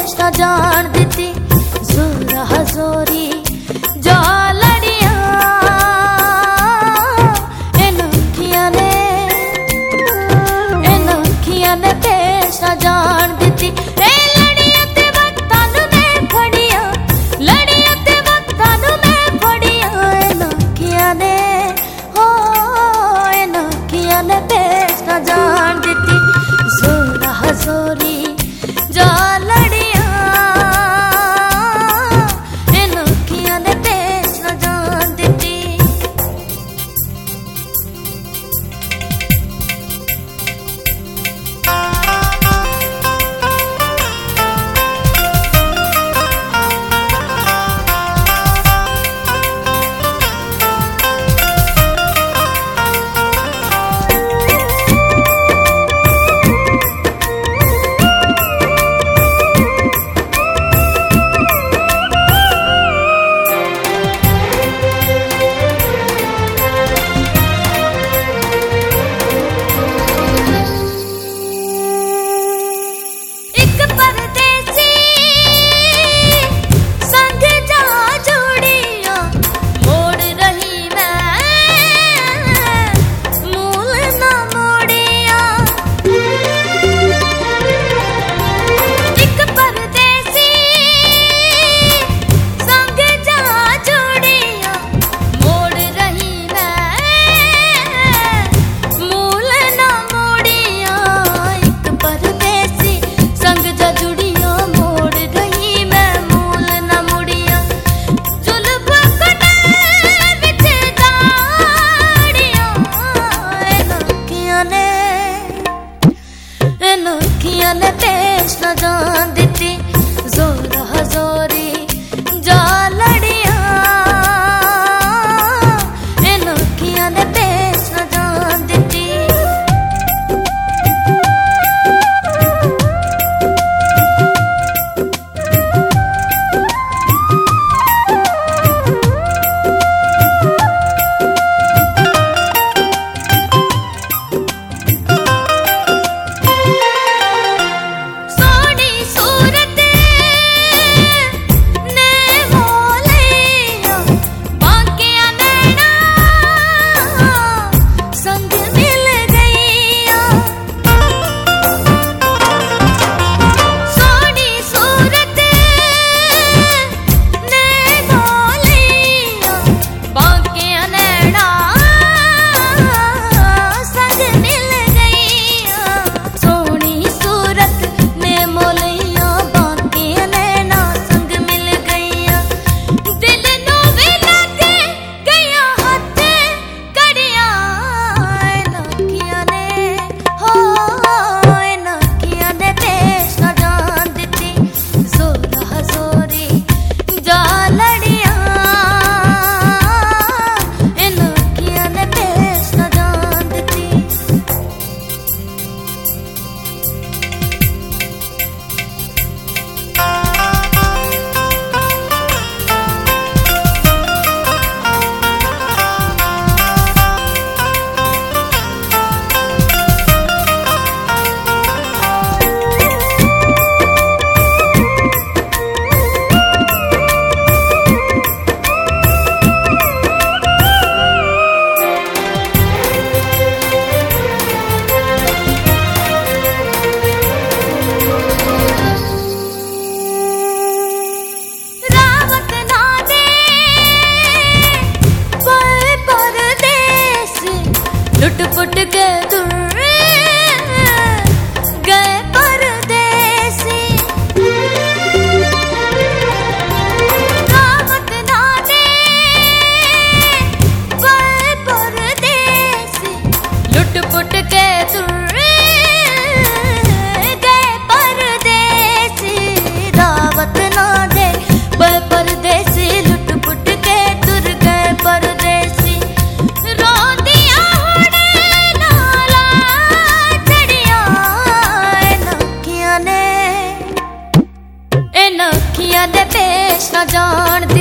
पेश ना जान देती जोरा हजोरी जा लड़िया इन अखियां ने पेश ना जान देती लड़िया ते वक्तां नूं मैं फड़िया लड़िया ते वक्तां नूं मैं फड़िया इन अखियां ने पेश ना जान देती जोरा हजोरी जा लड़िया इन अखियां ने पेश ना जान देती। अखियां ने पेश ना जान देती जोरा हजोरी जा लड़िया इन अखियां ने पेश ना जान देती। लुट-पुट के दूर गए परदेसी दावत ना दे गए परदेसी लुट-पुट के दूर गए परदेसी दावत ना दे गए परदेसी लुट-पुट के दूर गए परदेसी रो दिया अखियां ने पेश ना जान